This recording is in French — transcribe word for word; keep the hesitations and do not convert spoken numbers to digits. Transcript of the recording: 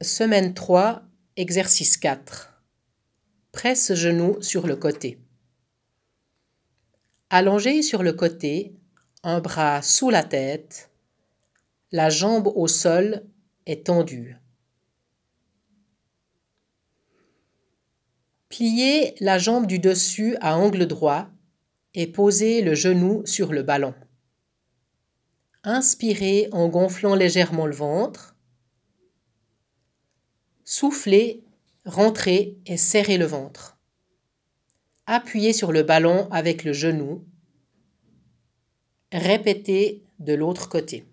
Semaine trois, exercice quatre. Presse genou sur le côté. Allongé sur le côté, un bras sous la tête, la jambe au sol est tendue. Pliez la jambe du dessus à angle droit et posez le genou sur le ballon. Inspirez en gonflant légèrement le ventre. Soufflez, rentrez et serrez le ventre. Appuyez sur le ballon avec le genou. Répétez de l'autre côté.